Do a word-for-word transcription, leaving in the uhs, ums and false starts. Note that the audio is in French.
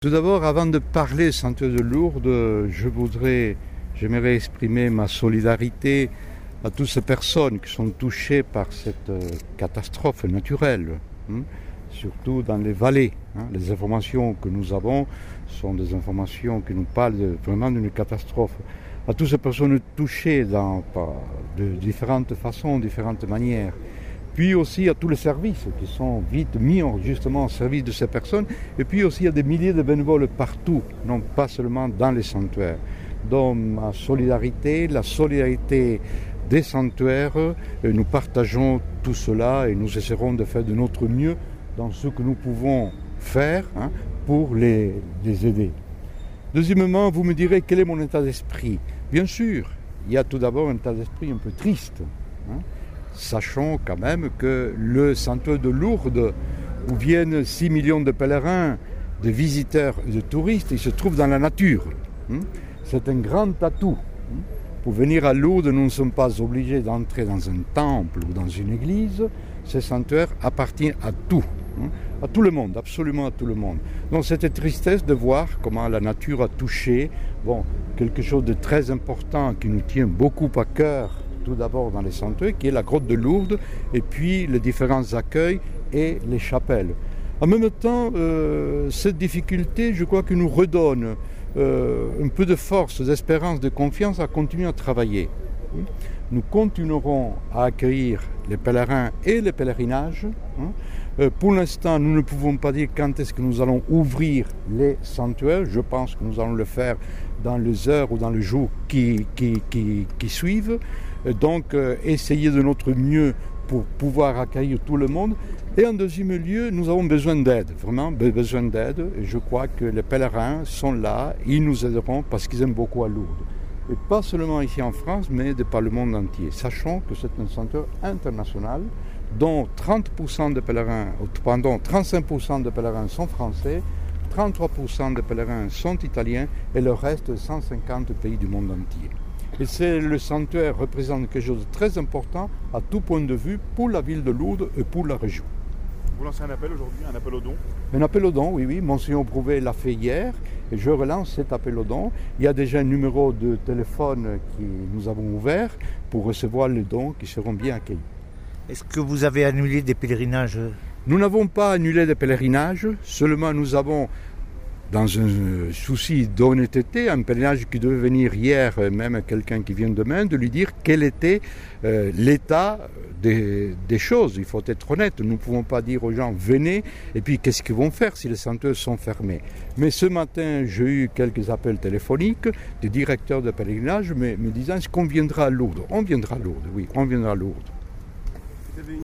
Tout d'abord, avant de parler sanctuaire de Lourdes, je voudrais, j'aimerais exprimer ma solidarité à toutes ces personnes qui sont touchées par cette catastrophe naturelle, hein, surtout dans les vallées. Hein. Les informations que nous avons sont des informations qui nous parlent de, vraiment d'une catastrophe. À toutes ces personnes touchées dans, de différentes façons, différentes manières. Puis aussi à tous les services qui sont vite mis justement au service de ces personnes. Et puis aussi il y a des milliers de bénévoles partout, non pas seulement dans les sanctuaires. Donc ma solidarité, la solidarité des sanctuaires, nous partageons tout cela et nous essaierons de faire de notre mieux dans ce que nous pouvons faire hein, pour les, les aider. Deuxièmement, vous me direz quel est mon état d'esprit. Bien sûr, il y a tout d'abord un état d'esprit un peu triste. Hein. Sachant quand même que le sanctuaire de Lourdes, où viennent six millions de pèlerins, de visiteurs et de touristes, il se trouve dans la nature. C'est un grand atout. Pour venir à Lourdes, nous ne sommes pas obligés d'entrer dans un temple ou dans une église. Ce sanctuaire appartient à tout, à tout le monde, absolument à tout le monde. Donc c'était tristesse de voir comment la nature a touché bon, quelque chose de très important qui nous tient beaucoup à cœur. Tout d'abord dans les sanctuaires, qui est la grotte de Lourdes, et puis les différents accueils et les chapelles. En même temps, euh, cette difficulté, je crois, que nous redonne euh, un peu de force, d'espérance, de confiance à continuer à travailler. Nous continuerons à accueillir les pèlerins et les pèlerinages. Euh, pour l'instant, nous ne pouvons pas dire quand est-ce que nous allons ouvrir les sanctuaires. Je pense que nous allons le faire dans les heures ou dans les jours qui, qui, qui, qui suivent. Donc, euh, essayer de notre mieux pour pouvoir accueillir tout le monde. Et en deuxième lieu, nous avons besoin d'aide, vraiment besoin d'aide. Et je crois que les pèlerins sont là, ils nous aideront parce qu'ils aiment beaucoup à Lourdes. Et pas seulement ici en France, mais de par le monde entier. Sachant que c'est un sanctuaire international, dont trente pour cent des pèlerins, pardon, trente-cinq pour cent des pèlerins sont français, trente-trois pour cent des pèlerins sont italiens, et le reste, cent cinquante pays du monde entier. Et c'est le sanctuaire représente quelque chose de très important à tout point de vue pour la ville de Lourdes et pour la région. Vous lancez un appel aujourd'hui, un appel aux dons ? Un appel aux dons, oui, oui. Monseigneur Prouvé l'a fait hier et je relance cet appel aux dons. Il y a déjà un numéro de téléphone que nous avons ouvert pour recevoir les dons qui seront bien accueillis. Est-ce que vous avez annulé des pèlerinages ? Nous n'avons pas annulé des pèlerinages, seulement nous avons, dans un souci d'honnêteté, un pèlerinage qui devait venir hier, même quelqu'un qui vient demain, de lui dire quel était euh, l'état des, des choses. Il faut être honnête, nous ne pouvons pas dire aux gens venez et puis qu'est-ce qu'ils vont faire si les sanctuaires sont fermés. Mais ce matin, j'ai eu quelques appels téléphoniques des directeurs de pèlerinage me, me disant est-ce qu'on viendra à Lourdes ? On viendra à Lourdes, oui, on viendra à Lourdes.